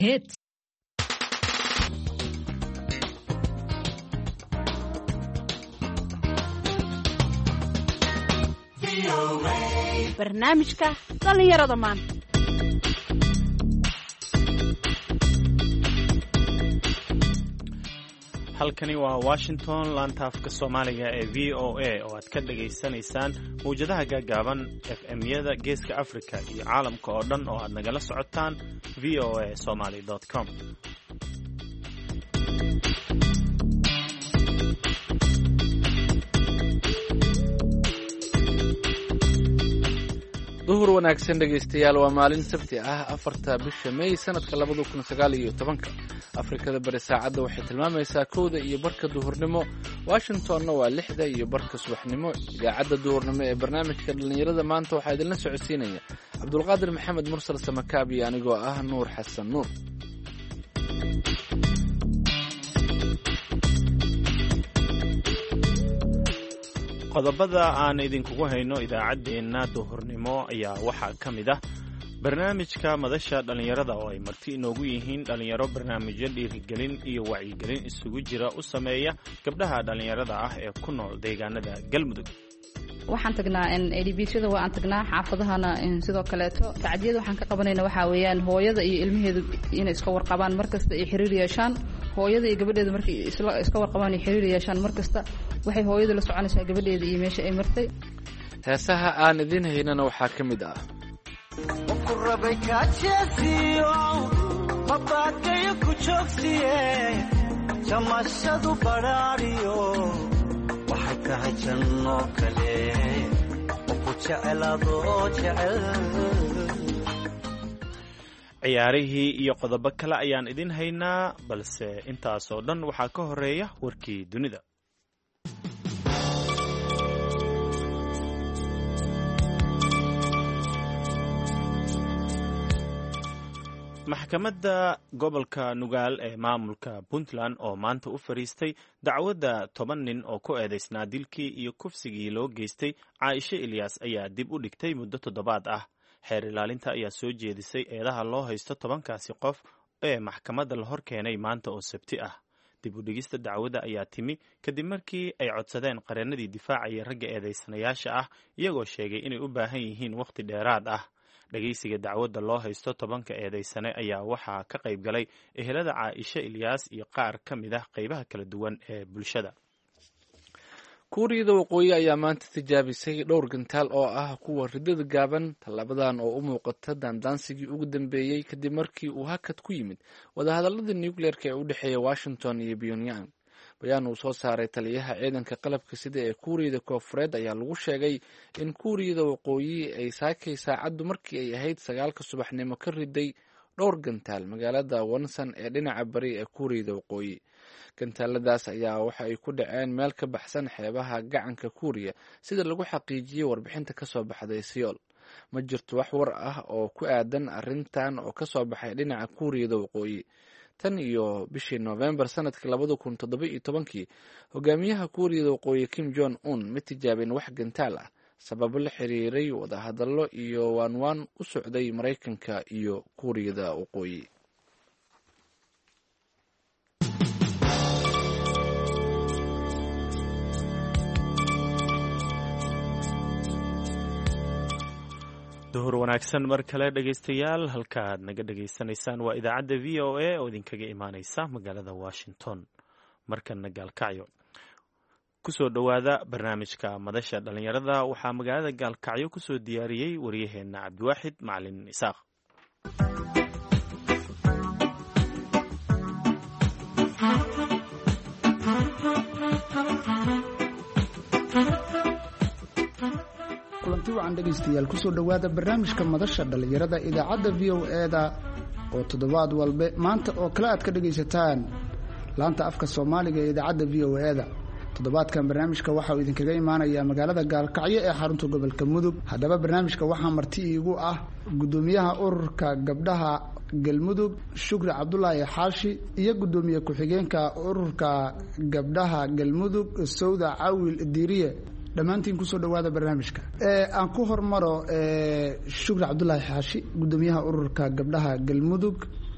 Hits. barnaamijka dhalinyarada maanta. halkani waa Washington, laanta afka Soomaaliga ee VOA oo aad ka dhageysanaysaan mowjadaha gaagaaban FM-yada Geeska Afrika iyo caalamka oo dhan oo aad nagala socotaan voasomali.com. duhur wanaagsan dhegaystayaal, waa maalin sabti ah 4 bisha May sanadka 2019. Afrikada bari saacadda waxay tilmaamaysaa 1 iyo barka duhurnimo, Washingtonna waa 6 iyo barka subaxnimo. Idaacadda duhurnimo ee barnaamijka dhalinyarada maanta waxaa idinla socodsiinaya Cabdulqaadir Maxamed Mursal Samakaab iyo anigoo ah Nuur Xasan Nuur. qodobada aan idinkugu hayno idaacaddeenna duhurnimo ayaa waxaa ka mid ah barnaamijka madasha dhalinyarada oo ay marti inoogu yihiin dhalinyaro barnaamijyo dhiirigelin iyo wacyigelin isugu jira u sameeya gabdhaha dhalinyarada ah ee ku nool deegaanada Galmudug. waxaan tagnaa edbishada waa aan tagnaa xaafadahana sidoo kaleeto tacdiyada waxaan ka qabanayna waxaa weeyaan hooyada iyo ilmaheedu inay iska warqabaan markasta ay xiriir yeeshaan. hooyada iyo gabadheedu markay iska warqabaan ay xiriir yeeshaan markasta waxay hooyadu la soconaysaa gabadheeda iyo meesha ay martay. heesaha aan idin haynana waxaa ka mid ah jamashadu baraariyo waxay tahay janno kale oo ku jecelaado jecel. ciyaarihii iyo qodobo kale ayaan idin haynaa, balse intaasoo dhan waxaa ka horeeya warkii dunida. maxkamadda gobolka Nugaal ee maamulka Puntland oo maanta u fariistay dacwadda 10 nin oo ku eedeysnaa dilkii iyo kufsigii loo geystay Caaisha Ilyas ayaa dib u dhigtay muddo 7 ah. xeer ilaalinta ayaa soo jeedisay eedaha loo haysto 10kaasi qof ee maxkamadda la hor keenay maanta oo Sabti ah. dib u dhigista dacwadda ayaa timi kadib markii ay codsadeen qareenadii difaacaya ragga eedeysanayaasha ah, iyagoo sheegay inay u baahan yihiin waqti dheeraad ah. dhageysiga dacwadda loo haysto 10ka eedeysane ayaa waxaa ka qayb galay ehelada Caaisha Ilyas iyo qaar ka mid ah qaybaha kala duwan ee bulshada. kuuriyada waqooyi ayaa maanta tijaabisay dhowr gantaal oo ah kuwa ridada gaaban. tallaabadan oo u muuqata daandaansigii ugu dambeeyey kadib markii uu hakad ku yimid wadahadaladii nuclearka ee u dhexeeya Washington iyo Pyongyang. bayaan uu soo saaray taliyaha ciidanka qalabka sida ee kuuriyada koonfureed ayaa lagu sheegay in kuuriyada waqooyi ay saakay saacaddu markii ay ahayd 9 subaxnimo ka riday dhowr gantaal magaalada Wonsan ee dhinaca bari ee kuuriyada waqooyi. gantaaladaas ayaa waxa ay ku dhaceen meel ka baxsan xeebaha gacanka Kuuriya sida lagu xaqiijiyay warbixinta ka soo baxday Seoul. ma jirto wax war ah oo ku aadan arrintan oo ka soo baxay dhinaca kuuriyada waqooyi. tan iyo bishii November sanadkii 2017 hogaamiyaha kuuriyada waqooyi Kim Jong Un ma tijaabin wax gantaal ah sababo la xiriiray wadahadallo iyo waanwaan u socday Mareykanka iyo kuuriyada waqooyi. duhur wanaagsan mar kale dhegaystayaal, halkaaad naga dhegaysanaysaan waa idaacadda VOA oo idinkaga imaaneysa magaalada Washington. markana Gaalkacyo kusoo dhowaada barnaamijka madasha dhalinyarada. waxaa magaalada Gaalkacyo kusoo diyaariyey waryaheena Cabdiwaaxid Macalin Isaaq. kulanti wacan dhegaystayaal, kusoo dhowaada barnaamijka madasha dhalinyarada idaacadda VOA-da oo toddobaad walbe maanta oo kale aad ka dhegaysataan laanta afka Soomaaliga ee idaacadda VOA-da. toddobaadkan barnaamijka waxa uu idinkaga imaanayaa magaalada Gaalkacyo ee xarunta gobolka Mudug. haddaba barnaamijka waxaa marti iigu ah gudoomiyaha ururka gabdhaha Galmudug Shukri Cabdulaahi Xaashi iyo gudoomiye ku-xigeenka ururka gabdhaha Galmudug Sawda Caawil Diiriye. dhammaantiin kusoo dhowaada barnaamijka. aan ku hormaro Shukri Cabdulaahi Xaashi, gudoomiyaha ururka gabdhaha Galmudug.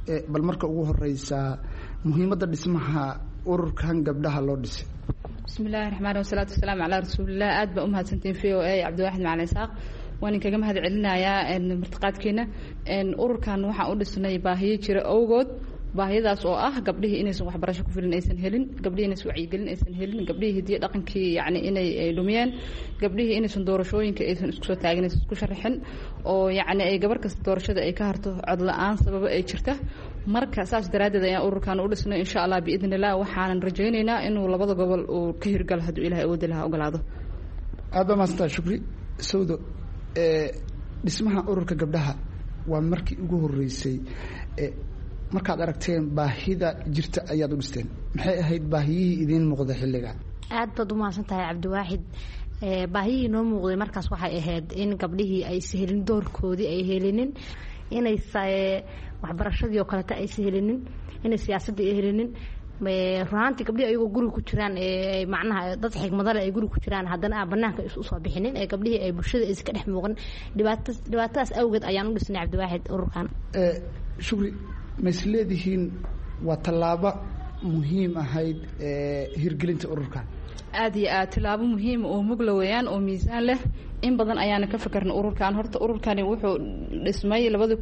bal marka ugu horeysa muhiimadda dhismaha ururkan gabdhaha loo dhisay. bismillahi raxmaani wasalaatu wasalaamu calaa rasuulillah. aad baa umahadsantiin v o a cabdiwaaxid macalin isaaq. waan inkaga mahad celinayaa martiqaadkeena. ururkan waxaan u dhisnay baahiyo jira awgood. baahiyadaas oo ah gabdhihii inaysan waxbarasho ku filan aysan helin, gabdhihii inaysan wacyigelin aysan helin, gabdhihii hidiyo dhaqankii yani inay dhumiyeen, gabdhihii inaysan doorashooyinka aysan isku soo taagin, aysan isku sharaxin, oo yani ay gabar kasta doorashada ay ka harto cod la-aan sababo ay jirta. marka saas daraaddeed ayaan ururkan u dhisnay insha allah biidni illah. waxaanan rajaynaynaa inuu labada gobol uu ka hirgalo hadduu ilahay awoodi lahaa ogolaado. aad baa mahadsantahay Shukri. Sawdo, dhismaha ururka gabdhaha waa markii ugu horeysay markaad aragteen baahida jirta ayaad u dhisteen. maxay ahayd baahiyihii idiin muuqda xilliga? aad baad u mahadsantahay cabdiwaaxid. baahiyihii noo muuqday markaas waxay ahayd in gabdhihii aysan helin doorkoodii ay helinin, inay waxbarashadii oo kaleta aysan helinin, inay siyaasadii ay helinin. runaantii gabdhihii ayagoo guriga ku jiraan macnaha dad xigmadale ay guriga ku jiraan haddana aan banaanka usoo bixinin ee gabdhihii ay bulshada aysan ka dhex muuqan. dhibaatadaas awgeed ayaan u dhisnay cabdiwaaxid ururkan. Shukri, ma is leedihiin waa tallaabo muhiim ahayd hirgelinta ururkan? aad iyo aad tilaabo muhiim oo mugla weeyaan oo miisaan leh. in badan ayaana ka fikirnay ururkan. horta ururkani wuxuu dhismay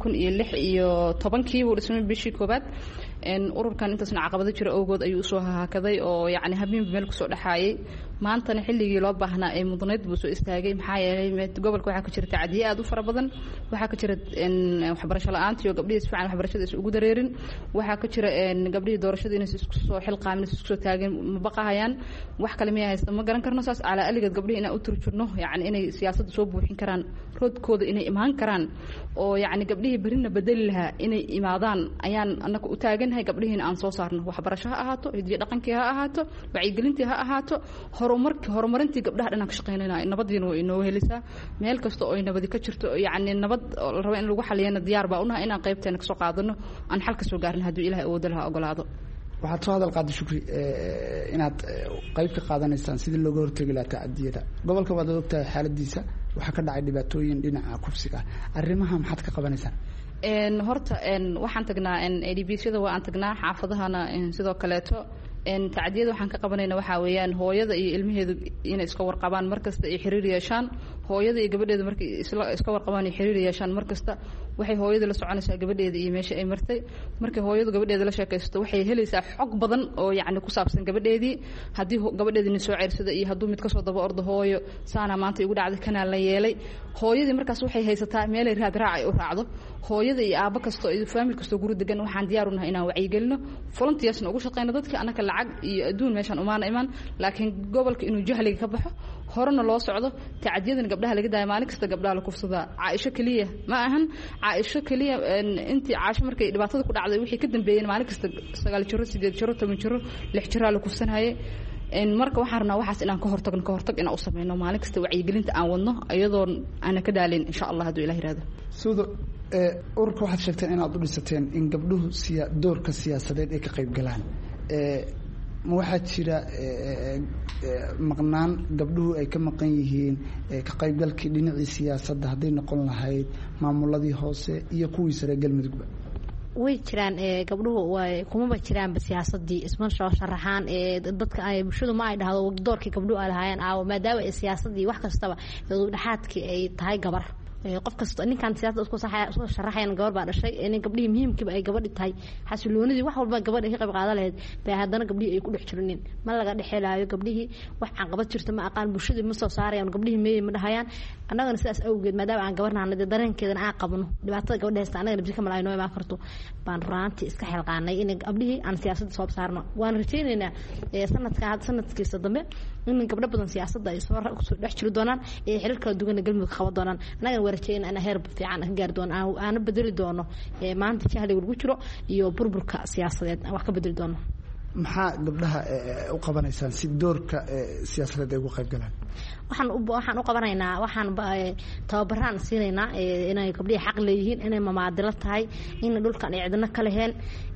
2016 buu dhismay bishii koobaad. ururkan intaasna caqabado jira awgood ayuu usoo haakaday oo yani habeenba meel kusoo dhexaayay. maantana xilligii loo baahnaa ee mudnayd buu soo istaagay. maxaa yeelay gobolka waxaa ka jira tacdiye aad u fara badan, waxaa ka jira waxbarasho la-aantii oo gabdhihii si fiican waxbarashada is ugu dareerin, waxaa ka jira gabdhihii doorashada inaysa isku soo xilqaamin, isku soo taageen, ma baqahayaan. wax kale miyaa haysta ma garan karno. saas calaa aligeed gabdhihii inaan u turjurno yani inay siyaasadda soo buuxin karaan, roodkooda inay imaan karaan, oo yani gabdhihii berina bedeli lahaa inay imaadaan ayaan annaga u taaganahay. gabdhihiina aan soo saarno, waxbarasho ha ahaato, hidiyo dhaqankii ha ahaato, wacyigelintii ha ahaato, horumarintii gabdhaha dhanaan ka shaqaynayna. nabadiina way inoo helisaa meel kasta oo ay nabadi ka jirto. yani nabad la raba in lagu xaliyana diyaar baa unahay inaan qaybteena kasoo qaadano, aan xal ka soo gaarna hadduu ilahay awoodo lahaa ogolaado. waxaad soo hadal qaaday Shukri inaad qayb ka qaadanaysaan sidii looga hortagi lahaa tacadiyada. gobolka waad ogtahay xaaladiisa, waxaa ka dhacay dhibaatooyin dhinaca kufsiga. arrimaha maxaad ka qabanaysaan? horta waxaan tagnaa ADB-yada waa aan tagnaa xaafadahana sidoo kaleeto. tacdiyada waxaan ka qabanayna waxaa weeyaan hooyada iyo ilmaheedu inay iska warqabaan markasta ay xiriir yeeshaan. hooyada iyo gabadheedu markay iska warqabaan ay xiriir yeeshaan markasta waxay hooyada la soconaysaa gabadheeda iyo meesha ay martay. markay hooyadu gabadheeda la sheekaysto waxay helaysaa xog badan oo yani ku saabsan gabadheedii. haddii gabadheedina soo ceersada iyo hadduu mid kasoo daba ordo hooyo saana maanta igu dhacday kanaa la yeelay. hooyadii markaas waxay haysataa meelay raadraac ay u raacdo. hooyada iyo aabbo kastoo iyo faamil kastoo guri degan waxaan diyaar u nahay inaan wacyigelino, volunteersna ugu shaqeyno dadka. annaka lacag iyo adduun meeshaan umaana imaan, laakiin gobolka inuu jahliga ka baxo, horena loo socdo. tacadiyadana gabdhaha laga daayo. maalin kasta gabdhaha la kufsadaa. caaisho keliya ma ahan, caaisho keliya intii caasho markay dhibaatada ku dhacday wixii ka dambeeyeen maalin kasta 9 jiro 8 jiro 10 jiro 6 jiro la kufsanayay. marka waxaan rabnaa waxaas inaan ka hortag inaan u sameyno maalin kasta wacyigelinta aan wadno iyadoo aan ka daalin insha Allah hadduu Ilaahay yiraahdo. Sawdo, ururka waxaad sheegteen inaad u dhisateen in gabdhuhu doorka siyaasadeed ay ka qayb galaan. ma waxaa jira maqnaan gabdhuhu ay ka maqan yihiin ka qaybgalkii dhinacii siyaasadda hadday noqon lahayd maamuladii hoose iyo kuwii sare galmudugba? way jiraan gabdhuhu kumaba jiraanba siyaasadii isma soo sharaxaan. dadka bulshadu ma ay dhahdo doorkii gabdhuhu ay lahaayeen aawo, maadaama siyaasadii wax kastaba dhexaadkii ay tahay gabar. qof kasta ninkan siyaasadda isku sharaxayan gabar baa dhashay. in gabdhihii muhiimkiiba ay gabadhi tahay, xasiloonidii wax walba gabadha ka qayb qaadan lahayd bay haddana gabdhihii ay ku dhex jirinin. ma laga dhexelaayo gabdhihii wax caqabad jirta ma aqaan, bulshadii ma soo saarayaan, gabdhihii meeyay ma dhahayaan. annagana sidaas awgeed maadaama aan gabarnaana dee dareenkeedana aan qabno dhibaatada gabadha haysta annagana bisi kamal ay noo imaan karto baan raantii iska xilqaanay in gabdhihii aan siyaasadda soo saarno. waan rajaynaynaa sanadkiisa dambe in gabdho badan siyaasadda ay soo dhex jiri doonaan ee xiriir kala duwan galmudug qaban doonaan. annagana warajayna ana heer fiican ka gaari doono, aana bedeli doono maanta jahliga lagu jiro iyo burburka siyaasadeed wax ka bedeli doono. maxaa gabdhaha u qabanaysaan si doorka siyaasadeed ay uga qayb galaan? waxaan u qabanaynaa, waxaan tababaraan siinaynaa inay gabdhihii xaq leeyihiin, inay mamaadilo tahay, in dhulkan ay cidna ka leheen,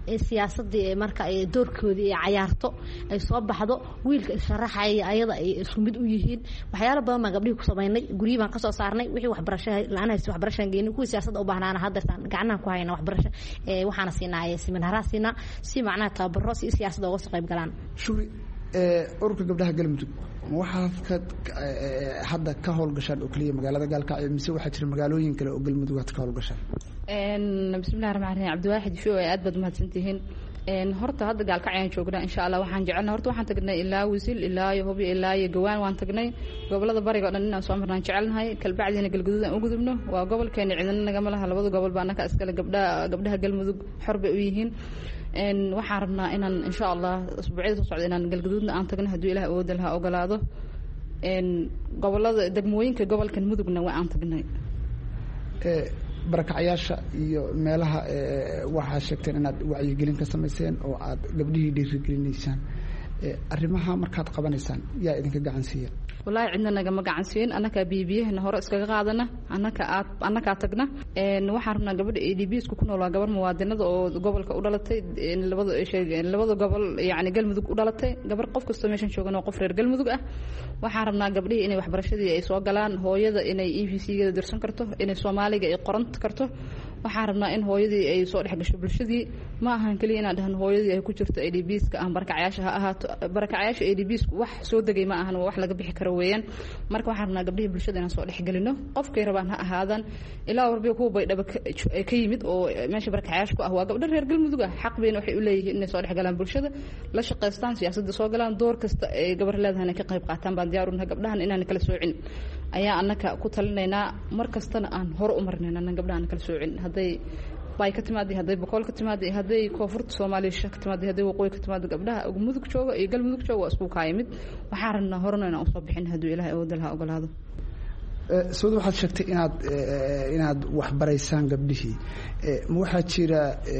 siyaasadii marka ay doorkoodii ay cayaarto ay soo baxdo wiilka sharaxaya ayada ay isku mid u yihiin waxyaalo badan baan gabdhihii ku samaynay guriyii baan kasoo saarnay wixii waxbarasho la-aan haysta waxbarashaan geynay kuwii siyaasadda u baahnaana haddeertaan gacnahan ku hayna waxbarasho waxaana siinaa siminaaraha siinaa si macnaha tababaro si siyaasadda uga soo qayb galaan shuri ururka gabdhaha galmudug waxaad hadda ka howlgashaan oo keliya magaalada gaalkacyo mise waxaa jira magaalooyin kale oo galmudug aad ka howlgashaan bismillahi raxmaan raxiim cabdiwaaxid show aad baad mahadsantihiin horta hadda gaalkacyaan joognaa insha allah waxaan jecelnaa horta waxaan tagnay ilaa wisil ilaa iyo hubyo ilaa iyo gawaan waan tagnay gobolada bariga o dhan inaan soo marnaan jecelnahay kalbacdiina galguduud aan u gudubno waa gobolkeena cidina nagama laha labada gobol baa annaka iskale gabdhaha galmudug xor bay u yihiin waxaan rabnaa inaan insha allah usbuucyada soo socda inaan galguduudna aan tagno hadduu ilaah awooda laha ogolaado gobolada degmooyinka gobolkan mudugna waa aan tagnay barakacyaasha iyo meelaha waxaa sheegteen inaad wacyigelin ka samayseen oo aad gabdhihii dhiirigelinaysaan arrimaha markaad qabanaysaan yaa idinka gacan siiya wallaahi cidna nagama gacan siin annakaa biyabiyahana hore iskaga qaadana annakaa tagna waxaan rabnaa gabadha adbsku ku nool waa gabar muwaadinada oo gobolka u dhalatay labada gobol yani galmudug u dhalatay gabar qof kastoo meeshan joogan oo qof reer galmudug ah waxaan rabnaa gabdhihii inay waxbarashadii ay soo galaan hooyada inay EVC-gada dirsan karto inay soomaaliga ay qoran karto waxaan rabnaa in hooyadii ay soo dhex gasho bulshadii ma ahan keliya inaan dhahno hooyadii ay ku jirto adbska ah barakacyaasha ha ahaato barakacyaasha adbsku wax soo degay ma ahan waa wax laga bixi karo weeyaan marka waxaan rabnaa gabdhihii bulshada inaan soo dhex gelino qofkay rabaan ha ahaadaan ilaa warbiga kuwa baydhaba ka yimid oo meesha barakacyaasha ku ah waa gabdho reer galmudug ah xaq bayna waxay u leeyihiin inay soo dhex galaan bulshada la shaqaystaan siyaasadda soo galaan door kasta ay gabar leedahay ka qayb qaataan baan diyaar u nahay gabdhahan inaan kala soocin ayaa annaka ku talinaynaa mar kastana aan hore u marnayn annan gabdhahan kala soocin hadday bay ka timaada hadday boqol ka timaada hadday koonfurta soomaaliya ka timaada hadday waqooyi ka timaada gabdhaha mudug jooga iyo galmudug jooga waa isku kaayimid waxaan rabnaa horena inaan usoo bixin hadduu ilaahay awooda laha ogolaado sawda waxaad sheegtay inaad waxbaraysaan gabdhihii ma waxaa jira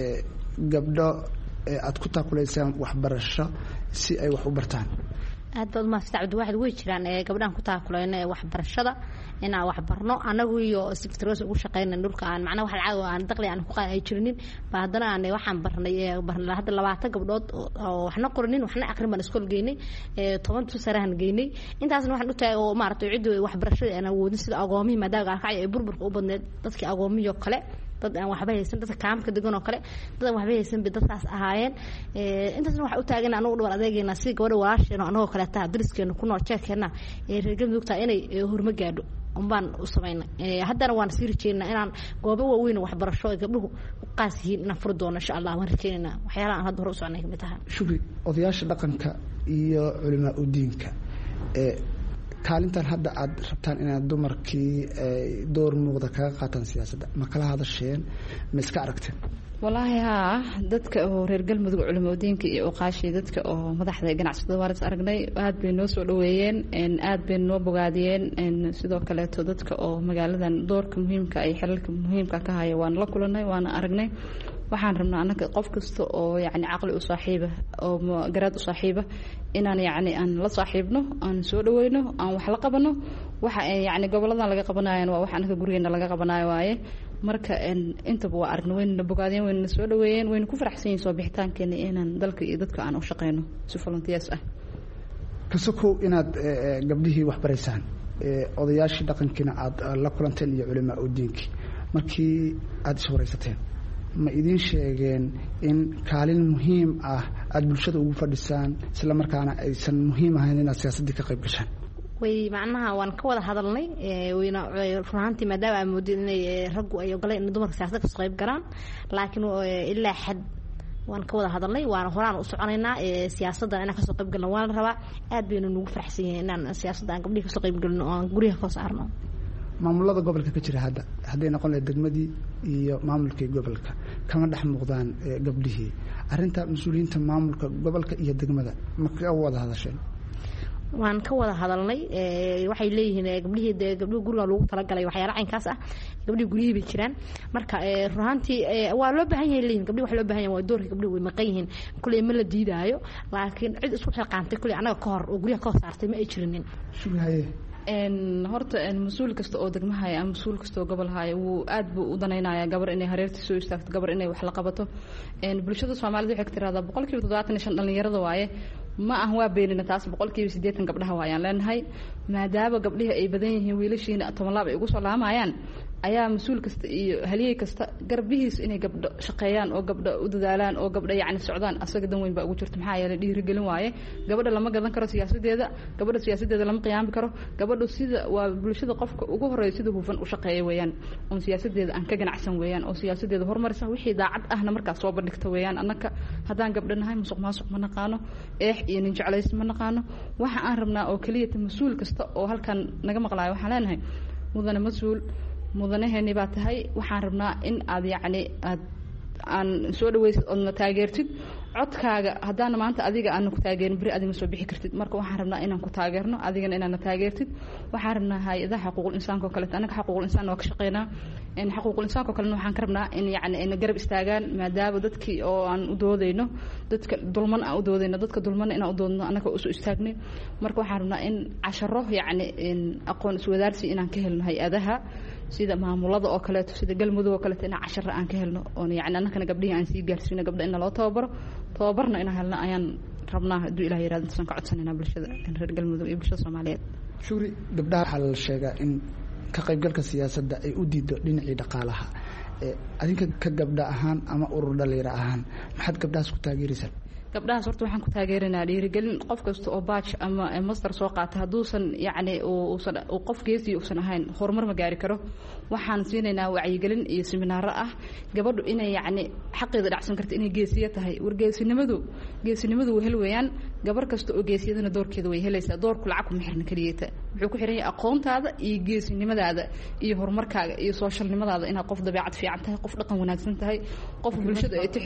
gabdho aad ku taakulaysaan waxbarasho si ay wax u bartaan aad baad maastaa cabdiwaaxid way jiraan gabdhahan ku taakulayna waxbarashada inaan waxbarno anagu iyo secretariat ugu shaqeynay dhulka aan macnaha wax lacag aan dakhli aan ku qaadan ay jirinin ba haddana aan waxaan barnay hadda 20 gabdhood oo waxna qornin waxna aqrin baan iskool geynay 10 tusarahan geynay intaasna waxaan u tahay oo maaragtay cid waxbarashada aan awoodin sida agoomihi maadaama gaalkacyo ay burburka u badneed dadkii agoomiyo kale dad aan waxba haysan dadka kaamka degan oo kale dad aan waxba haysan bay dadkaas ahaayeen intaasna waxa u taagan anagu dhawr adeegayna si gabadha walaasheena anagoo kale taa dariskeena ku nool jeekeena reer galmudugta inay horma gaadho umbaan u samaynay haddana waan sii rajeynaa inaan goobo waaweyn waxbarasho ay gabdhuhu u qaas yihiin inaan furi doono insha allah waan rajeynaa waxyaalaha aan hadda hore u soconay kamid tahay shukri odayaasha dhaqanka iyo culimaa u diinka kaalintan hadda aad rabtaan inaad dumarkii door muuqda kaga qaataan siyaasadda ma kala hadasheen ma iska aragteen wallaahi haa dadka oo reer galmudug culimadiinka iyo uqaashii dadka oo madaxda ganacsatada waaris aragnay aad bay noo soo dhaweeyeen aad bay noo bogaadiyeen sidoo kaleeto dadka oo magaaladan doorka muhiimka ay xilalka muhiimka ka haya waan la kulanay waana aragnay waxaan rabnaa annaga qof kasta oo yacni caqli u saaxiiba oo garaad u saaxiiba inaan yacni aan la saaxiibno aan soo dhaweyno aan wax la qabano waxa yacni goboladan laga qabanayaan waa wax annaga gurigeena laga qabanayo waaye marka intaba waa aragna wayna bogaadeen wayna soo dhaweeyeen wayna ku faraxsan yihiin soo bixitaankeena inaan dalka iyo dadka aan u shaqeyno si volunteers ah kasokow inaad gabdhihii wax baraysaan odayaashii dhaqankiina aad la kulanteen iyo culimaa u diinkii markii aad iswaraysateen ma idin sheegeen in kaalin muhiim ah aad bulshada ugu fadhisaan isla markaana aysan muhiim ahayn inaad siyaasaddii ka qayb gashaan way macnaha waan ka wada hadalnay wayna runaantii maadaama aan moodin inay raggu ay ogoleen in dumarka siyaasadda ka qayb galaan laakiin ilaa xad waan ka wada hadalnay waana horaan u soconaynaa siyaasadda inaan kasoo qayb galno waan la rabaa aad baynu nugu faraxsan yihiin inaan siyaasadda aan gabdhihi kasoo qayb galno oo aan guryaha ka saarno maamulada gobolka ka jira hadday noqon lahayd degmadii iyo maamulkii gobolka kama dhex muuqdaan gabdhihii arrinta mas-uuliyiinta maamulka gobolka iyo degmada ma ka wada hadasheen waan ka wada hadalnay waxay leeyihiin gabdhuhu guriga lagu talagalay waxyaala caynkaas ah gabdhihii guryihii bay jiraan marka runaantii waa loo baahan yahay leeyihin gabdhihi wax loo baahan yahay waa doorka gabdhihi way maqan yihiin kuley ma la diidaayo laakiin cid isku xilqaantay kuley annaga ka hor oo guryaha ka hor saartay ma ay jirinin shubhaye horta mas-uul kasta oo degmahaya ama mas-uul kasta oo gobol haya wuu aad buu u danaynayaa gabar inay hareerta soo istaagto gabar inay wax la qabato bulshada soomaalida waxay tiraahdaa 75% dhalinyarada waaye ma ah waa beenina taas 80% gabdhaha waayaan leenahay maadaama gabdhihi ay badan yihiin wiilashiina 12 ay ugu soo laamayaan ayaa mas-uul kasta iyo haliyey kasta garbihiis inay gabdho shaqeeyaan oo gabdho u dadaalaan oo gabdho yacni socdaan asaga dan weyn baa ugu jirta maxaa yeelay dhiirigelin waaye gabadha lama gadan karo siyaasadeeda gabadha siyaasadeeda lama qiyaami karo gabadhu sida waa bulshada qofka ugu horeeya sida hufan u shaqeeya weeyaan oo siyaasadeeda aan ka ganacsan weeyaan oo siyaasadeeda horumarisa wixii daacad ahna markaas soo bandhigta weeyaan annaka haddaan gabdhanahay musuq maasuq ma naqaano eex iyo nin jeclays ma naqaano waxa aan rabnaa oo keliya mas-uul kasta oo halkan naga maqlaayo waxaan leenahay mudane mas-uul mudanaheeni baa tahay waxaan rabnaa in aad yacni aan soo dhawaysid oodna taageertid codkaaga haddaana maanta adiga aana ku taageerin beri adiga ma soo bixi kartid marka waxaan rabnaa inaan ku taageerno adigana inaadna taageertid waxaan rabnaa hay-adaha xuquuqul insaanka oo kaleeto annaga xuquuqul insaan waa ka shaqeynaa xuquuqul insaanka oo kalena waxaan ka rabnaa in yacni ina garab istaagaan maadaama dadkii oo aan u doodayno dadka dulman aan u doodayno dadka dulmana inaan u doodno annaga usoo istaagnay marka waxaan rabnaa in casharo yacni aqoon iswadaarsi inaan ka helno hay-adaha sida maamulada oo kaleeto sida galmudug oo kaleeto inaan casharo aan ka helno oon yacni annakana gabdhihii aan sii gaarsiino gabdha ina loo tababarna inaan helno ayaan rabnaa hadduu ilaah yirahdo intaan ka codsanaynaa bulshada reer galmudug iyo bulshada soomaaliyeed shuri gabdhaha waxaa la sheegaa in ka qaybgalka siyaasadda ay u diido dhinacii dhaqaalaha adinka ka gabdha ahaan ama urur dhalinyaro ahaan maxaad gabdhahaas ku taageeraysaa gabdhahaas horta waxaan ku taageerinaa dhiirigelin qof kasta oo baaj ama master soo qaata hadduusan yacni uu qof geesi uusan ahayn horumar ma gaari karo waxaan siinaynaa wacyigelin iyo seminaaro ah gabadhu inay yacni xaqeeda dhacsan karta inay geesiya tahay wargeesinimadu way hel weeyaan gabar kasta oo geesiyadana doorkeeda way helaysaa doorku lacag kuma xirna keliyeeta wuxuu ku xiran yahay aqoontaada iyo geesinimadaada iyo horumarkaaga iyo sooshalnimadaada inaad qof dabeecad fiican tahay qof dhaqan wanaagsan tahay qof bulshada ay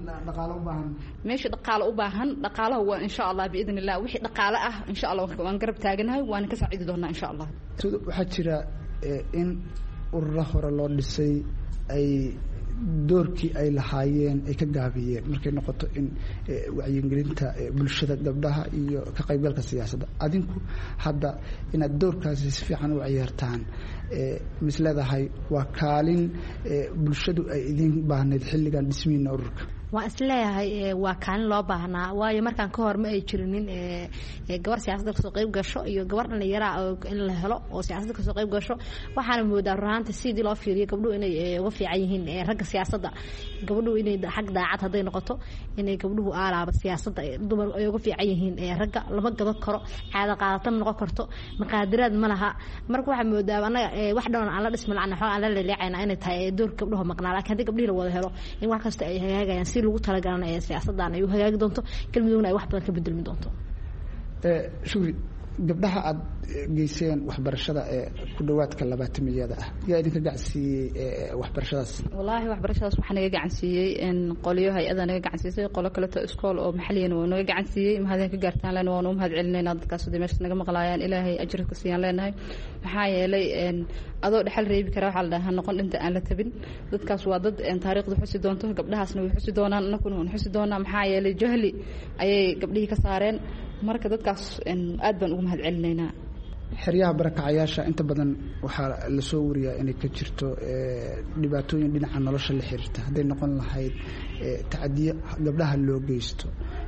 meesha dhaqaale u baahan dhaqaalaha waa insha allah biidn illah wixii dhaqaale ah insha allah waan garab taaganahay waana ka saaciidi doonaa insha allah waxaa jira in urura hore loo dhisay ay doorkii ay lahaayeen ay ka gaabiyeen markay noqoto in wacyigelinta bulshada gabdhaha iyo ka qaybgalka siyaasadda adinku hadda inaad doorkaasi si fiican u ciyaartaan mis leedahay waa kaalin bulshadu ay idin baahnayd xilligan dhismiina ururka waan isleeyahay waa kaalin loo baahnaa waayo markaan ka hor ma ay jirinin gabar siyaasadda kasoo qayb gasho iyo gabar dhallinyaraa in la helo oo siyaasadda kasoo qayb gasho waxaana moodaa runaanta sidii loo fiiriyo gabdhuhu inay uga fiican yihiin ragga siyaasadda gabdhuhu inay xag daacad hadday noqoto inay gabdhuhu aalaaba siyaasadda dumar ay uga fiican yihiin ragga lama gadan karo caada qaadata ma noqon karto maqaadiraad ma laha marka waxaa moodaa annaga wax dhan aan la dhisma lacna xoog aan la leeleecayna inay tahay doorka gabdhuhu maqnaa laakiin haddii gabdhihii la wada helo in wax kasta ay hagaagayaan si lagu talagalana ee siyaasaddan ay u hagaagi doonto galmudugna ay wax badan ka bedelmi doonto shukri gabdhaha aada geyseen waxbarashada ee ku dhawaadka 20-miyada ah yaa idinka gacansiiyey waxbarashadaas wallaahi waxbarashadaas waxaa naga gacansiiyey qolyo hay-ada naga gacansiisay qolo kaleto iskool oo maxaliyana waa naga gacansiiyey mahadeen ka gaartaan lena waanu mahad celinaynaa dadkaas haday meesha naga maqlaayaan ilaahay ajirka siiyaan leenahay maxaa yeelay adoo dhexal reebi kara waxaa la dhahaa noqon dhinta aan la tabin dadkaas waa dad taariikhda xusi doonto gabdhahaasna way xusi doonaan annaguna waan xusi doonaa maxaa yeelay jahli ayay gabdhihii ka saareen marka dadkaas aad baan ugu mahad celinaynaa xeryaha barakacayaasha inta badan waxaa lasoo wariyaa inay ka jirto dhibaatooyin dhinaca nolosha la xiriirta hadday noqon lahayd tacadiyo gabdhaha loo geysto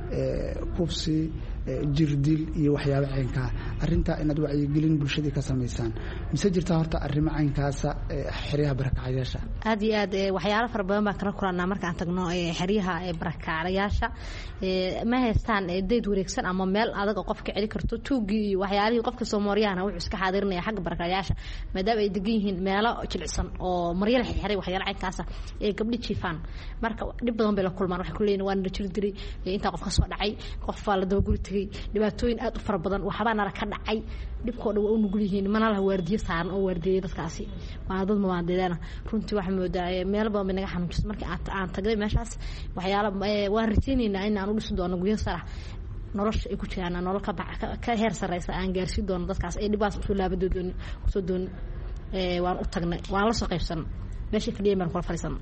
kufsi jirdil iyo waxyaabo caynkaa arrintaa inaad wacyigelin bulshadii ka samaysaan mise jirtaa horta arrimo caynkaasa xeryaha barakacayaasha aad iyo aad waxyaalo fara badan baan kala kulanaa markaan tagno xeryaha barakacayaasha ma haystaan dayd wareegsan ama meel adag oo qofka celi karto tuugii iyo waxyaalihii qofka Soomaaliyaana wuxuu iska xaadirinaya xagga barakacayaasha maadaama ay degan yihiin meelo jilicsan oo maryal xirxiray waxyaalo caynkaasa ee gabdhi jiifaan marka dhib badan bay la kulmaan waxay ku leeyihiin waan la jiri diray inta qof ka soo dhacay qof baa la daba guri tagay dhibaatooyin aad u fara badan waxbaa nala ka dhacay dhibkooda waa u nugul yihiin mana laha waardiye saaran oo waardiyeeyay dadkaasi waa dad muwaadiniina runtii waxaa moodaa meel badan bay naga xanuunjisay markii aan tagnay meeshaas waxyaalo waan rajaynaynaa in aan u dhisi doono guryo sara nolosha ay ku jiraan nolol ka heer sareysa aan gaarsiin doono dadkaas ay dhibaas kusoo laabadoodoon kusoo doon waan u tagnay waan la soo qaybsan meeshii fadhiyay baan kula fadhiisan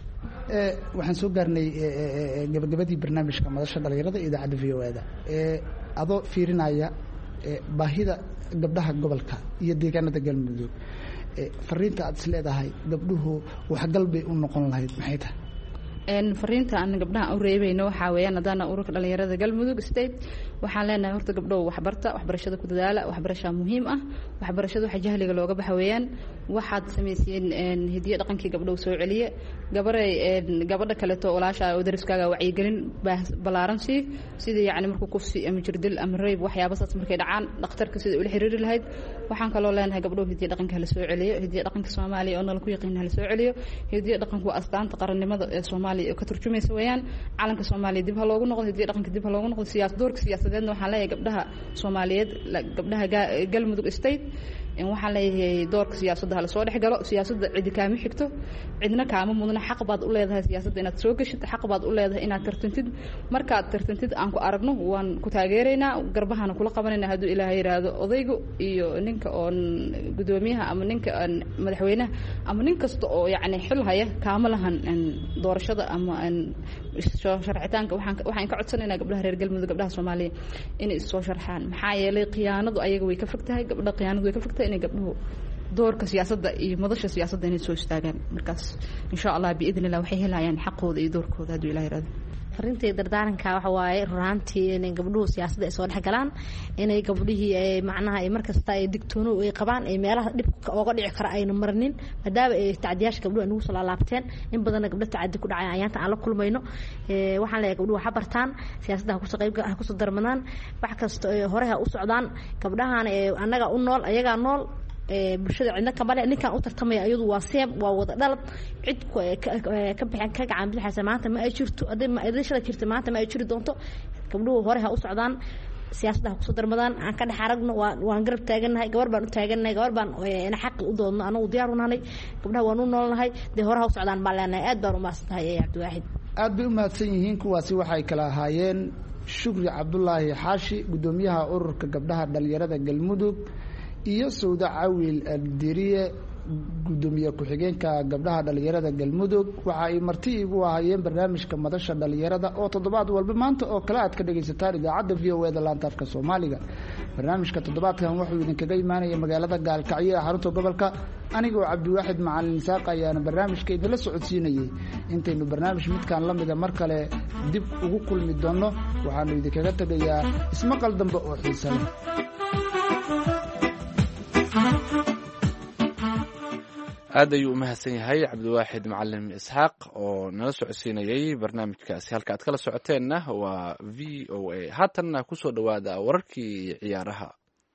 waxaan soo gaarnay gabagabadii barnaamijka madasha dhalinyarada idaacadda v o da adoo fiirinaya baahida gabdhaha gobolka iyo deegaanada galmudug fariinta aad is leedahay gabdhuhu waxgal bay u noqon lahayd maxay tahay fariinta aan gabdhaha u reebayno waxaa weeyaan haddana ururka dhalinyarada galmudug state waxaan leenahay horta gabdhow waxbarta waxbarashada ku dadaala waxbarashaa muhiim ah waxbarashada waxa jahliga looga baxa weeyaan waxaad samayseen hidiyo dhaqankii gabdhow soo celiye gabadha kaleeto walaasha oo dariskaaga wacyigelin ballaaran sidii yacni markuu kufsi ama jirdil ama rayb waxyaaba saas markay dhacaan dhakhtarka sida ula xiriiri lahayd waxaan kaloo leenahay gabdhow hidiyo dhaqanka hala soo celiyo hidiyo dhaqanka soomaaliya oo nala ku yaqiin hala soo celiyo hidiyo dhaqanku waa astaanta qarannimada ee soomaaliya oo ka turjumaysa weeyaan calanka soomaaliya dib ha loogu noqdo hidiyo dhaqanka dib ha loogu noqdo doorka siyaasadeedna waxaan leeyahay gabdhaha soomaaliyeed gabdhaha galmudug state waxaan leeyahay doorka siyaasadda hala soo dhex galo siyaasadda cidi kaama xigto cidna kaama mudna xaq baad u leedahay siyaasadda inaad soo geshid xaq baad u leedahay inaad tartantid markaad tartantid aan ku aragno waan ku taageeraynaa garbahana kula qabanayna hadduu ilaahay yidhaahdo odaygu iyo ninka oon gudoomiyaha ama ninka madaxweynaha ama nin kasta oo yacni xil haya kaama lahan doorashada ama sharcitaanka waxaan ka codsanaynaa gabdhaha reer galmudug gabdhaha soomaaliya inay is soo sharxaan maxaa yeelay khiyaanadu ayaga way ka fog tahay gabdha khiyaanadu way ka fog tahay inay gabdhuhu doorka siyaasadda iyo madasha siyaasadda inay soo istaagaan markaas insha allah biidn illah waxay helayaan xaqooda iyo doorkooda hadduu ilaah yiraahdo farintay dardaaranka waxa waaye runaantii inay gabdhuhu siyaasadda ay soo dhex galaan inay gabdhihii ay macnaha ay markasta ay digtoono ay qabaan ay meelaha dhibka ooga dhici kara ayna marnin maadaama ay tacdiyaasha gabdhuhu ay nagu soo laalaabteen in badanna gabdho tacadi ku dhacay ayaanta aan la kulmayno waxaan leeyahay gabdhuhu waxa bartaan siyaasadda ha kusoo darmadaan wax kasta hore ha u socdaan gabdhahan annaga u nool ayagaa nool bulshada cidna kamale ninkaan u tartamaya iyadu waa seem waa wada dhalad cid ka gacan bixaysa maanta ma ay jirto haddii shala jirta maanta ma ay jiri doonto gabdhuhu hore ha u socdaan siyaasadda ha kusoo darmadaan aan ka dhex aragno waan garab taagannahay gabar baan u taagannahay gabar baan xaqi u doodno anagu diyaar u nahay gabdhaha waan u noolnahay dee hore ha u socdaan baan leenahay aad baan u mahadsan tahay cabdiwaaxid aad bay u mahadsan yihiin kuwaasi waxay kala ahaayeen shukri cabdulaahi xaashi gudoomiyaha ururka gabdhaha dhalinyarada galmudug iyo sawda cawil aldiriye gudoomiye ku-xigeenka gabdhaha dhalinyarada galmudug waxa ay marti igu ahaayeen barnaamijka madasha dhalinyarada oo toddobaad walba maanta oo kale aad ka dhagaysataan idaacadda v o e da laanta afka soomaaliga barnaamijka toddobaadkan wuxuu idinkaga imaanaya magaalada gaalkacyo ee xarunta gobolka anigoo cabdiwaaxid macalin isaaq ayaana barnaamijka idinla socodsiinayay intaynu barnaamij midkaan la mida mar kale dib ugu kulmi doonno waxaanu idinkaga tegayaa ismaqal dambe oo xiisa leh aad ayuu u mahadsan yahay cabdiwaaxid macalin isxaaq oo nala socodsiinayay barnaamijkaasi halka aad kala socoteenna waa v o a haatanna kusoo dhowaada wararkii ciyaaraha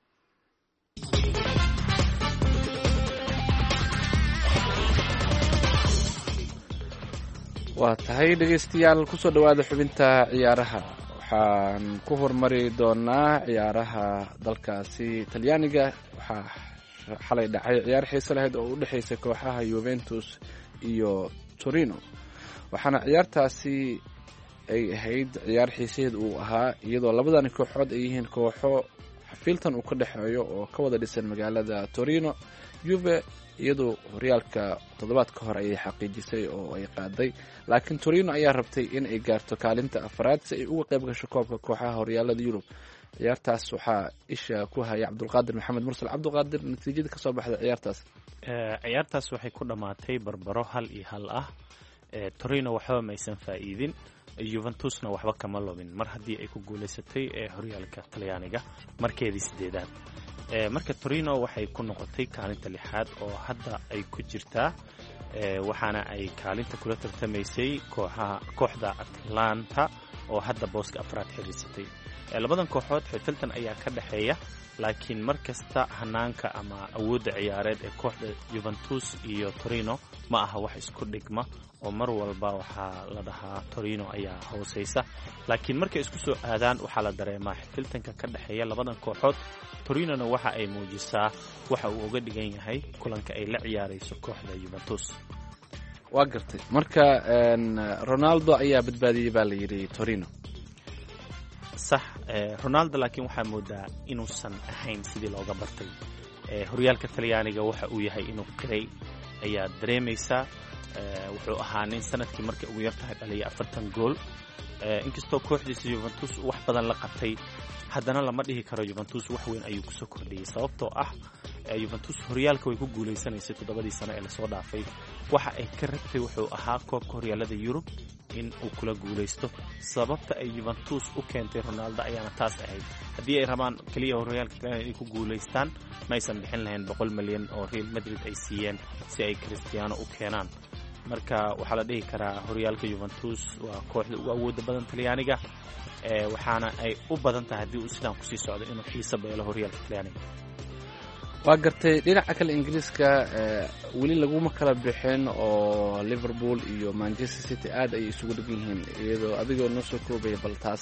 waa tahay dhegeystayaal kusoo dhowaada xubinta ciyaaraha waxaan ku hormari doonaa ciyaaraha dalkaasi talyaaniga waxaa xalay dhacay ciyaar xiise lahayd oo u dhexaysay kooxaha Juventus iyo Torino waxaana ciyaartaasi ay ahayd ciyaar xiiseed uu ahaa iyadoo labadan kooxood ay yihiin kooxo xafiiltan uu ka dhexeeyo oo ka wada dhisan magaalada Torino Juve iyadoo horyaalka toddobaadka hore ayay xaqiijisay oo ay qaaday laakiin Torino ayaa rabtay in ay gaarto kaalinta afraad si ay uga qayb gasho koobka kooxaha horyaalada Yurub ciyaartaas waxaa isha ku haya cabdulqaadir maxamed mursal cabdulqaadir natiijada kasoo baxday ciyaartaas waxay ku dhammaatay barbaro 1-1 ah Torino waxba maysan faa'iidin Juventusna waxba kama lobin mar haddii ay ku guuleysatay horyaalka Talyaaniga markeedii 8aad marka Torino waxay ku noqotay kaalinta 6aad oo hadda ay ku jirtaa waxaana ay kaalinta kula tartamaysay kooxda Atlanta oo hadda booska afraad xiriirsatay labadan kooxood xifiltan ayaa ka dhaxeeya laakiin markasta hanaanka ama awoodda ciyaareed ee kooxda Juventus iyo Torino ma aha wax isku dhigma oo mar walba waxaa la dhahaa Torino ayaa hooseysa laakiin markay isku soo aadaan waxaa la dareemaa xifiltanka ka dhaxeeya labadan kooxood Torinona waxa ay muujisaa waxa uu uga dhigan yahay kulanka ay la ciyaarayso kooxda Juventus waa gartay marka Ronaldo ayaa badbaadiyay baa la yiri Torino صح رونالدو laakiin waxaa moodaa inuusan ahayn sidii looga bartay horyaalka Talyaaniga waxa uu yahay inuu qiray ayaa dareemaysa wuxuu ahaa nin sanadkii markay ugu yartahay dhaliyay 40 gool. inkastoo kooxdiisa Juventus wax badan la qabtay, haddana lama dhihi karo Juventus wax weyn ayuu kusoo kordhiyey, sababtoo ah Juventus horyaalka way ku guuleysanaysay 7 sano ee lasoo dhaafay. waxa ay ka rabtay wuxuu ahaa koobka horyaalada Yurub in uu kula guuleysto. sababta ay Juventus u keentay Ronaldo ayaana taas ahayd. haddii ay rabaan kaliya horyaalka inay ku guuleystaan, ma aysan bixin lahayn 100 milyan oo Real Madrid ay siiyeen si ay Cristiano u keenaan. marka waxaa la dhihi karaa horyaalka Juventus waa kooxda ugu awoodda badan Talyaaniga, waxaana ay u badan tahay haddii uu sidaan kusii socdo inuu xiiso beelo horyaalka Talyaaniga. waa gartay dhinaca kale Ingiriiska weli laguma kala bixin oo Liverpool iyo Manchester City aad ay isugu dhig yihiin, iyadoo adigoo noo soo koobaya bal taas.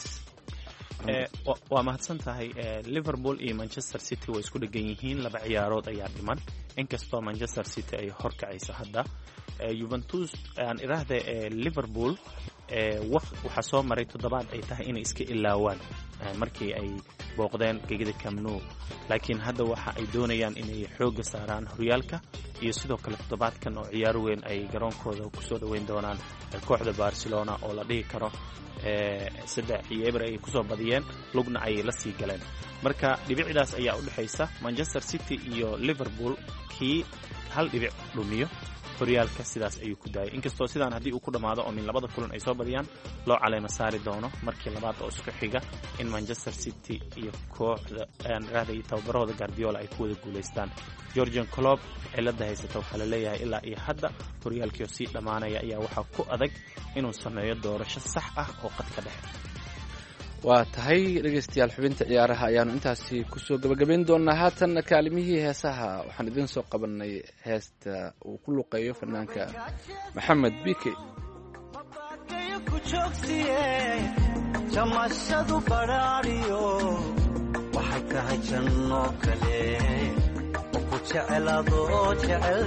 waa mahadsan tahay. Liverpool iyo Manchester City way isku dhigan yihiin, 2 ciyaarood ayaa dhiman, inkastoo Manchester City ay horkacayso hadda. Juventus aan iraahday Liverpool waxaa soo maray 7 ay tahay inay iska ilaawaan markii ay booqdeen gegida Camp Nou, laakiin hadda waxa ay doonayaan inay xooga saaraan horyaalka iyo sidoo kale 7kan oo ciyaar weyn ay garoonkooda ku soo dhaweyn doonaan kooxda Barcelona oo la dhihi karo 3-0 ay ku soo badiyeen, lugna ay la sii galeen. marka dhibicdaas ayaa u dhaxaysa Manchester City iyo Liverpool, kii hal dhibic dhumiyo horyaalka sidaas ayuu ku daayay. inkastoo sidaan haddii uu ku dhamaado oo min 2 kulan ay soo badiyaan loo caleema saari doono markii labaad oo isku xiga in Manchester City iyo kooxda raadaya tababarahooda Guardiola ay ku wada guuleystaan. Jurgen Klopp cilada haysata waxaa la leeyahay ilaa iyo hadda horyaalkii oo sii dhamaanaya ayaa waxaa ku adag inuu sameeyo doorasho sax ah oo qadka dhexe. waa tahay dhegeystayaal, xubinta ciyaaraha ayaanu intaasi kusoo gabagabayn doonaa. haatan kaalimihii heesaha waxaan idin soo qabanay heesta uu ku luqeeyo fanaanka Maxamed Bike. jamashadu baraariyo waxay tahay janno kale oo ku jecelaado jecel.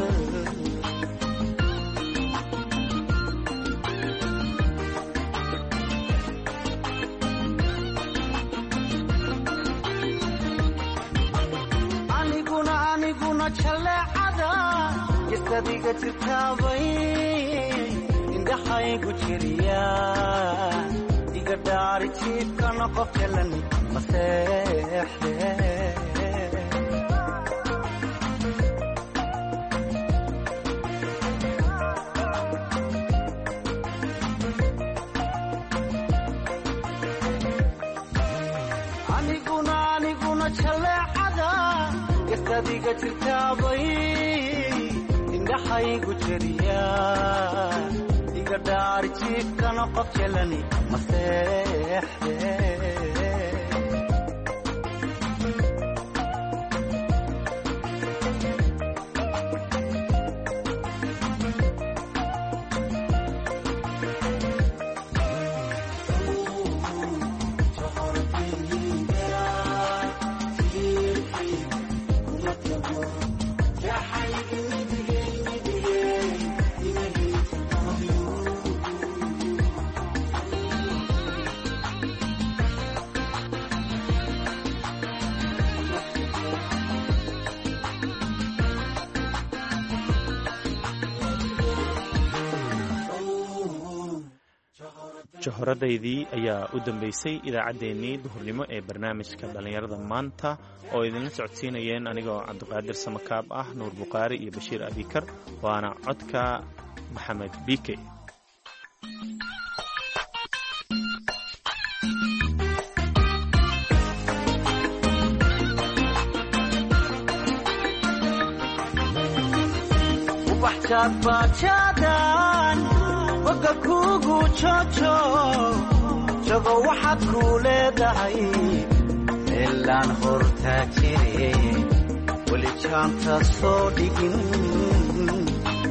jaleecada isadiga jirtaabay indhaxaygu jiriya iga dhaari jiifkana qof jalan maseexde. aniguna jaleecada adiga jirtaabay indhaxaygu jiriya iga dhaari jiifkana qof jelani maseexde. jahoradaydii ayaa u dambeysay idaacaddeenii duhurnimo ee barnaamijka dhallinyarada maanta oo idinla socodsiinayeen anigoo cabdiqaadir samakaab ah, nuur bukhaari iyo bashiir abikar, waana codka maxamed bike. oga kugu jojo jago waxaad ku leedahay meelaan hortaa jire weli jaanta soo dhigin.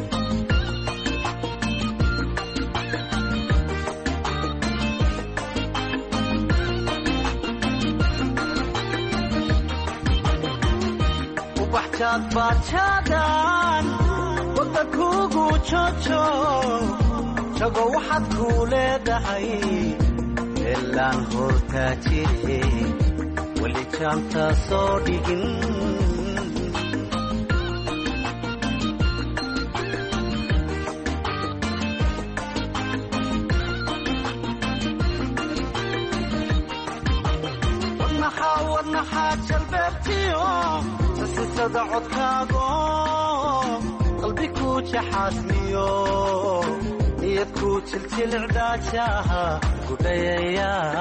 ubaxjaad baajaadan oga kugu jojo jago waxaad ku leedahay meelaan hortaa jire weli jaanta soo dhigin. wadnaxaa jalbeebtiyo sasisada codkaago qalbi ku jaxaasmiyo niyad ku jiljilcdaajaha gudhayaya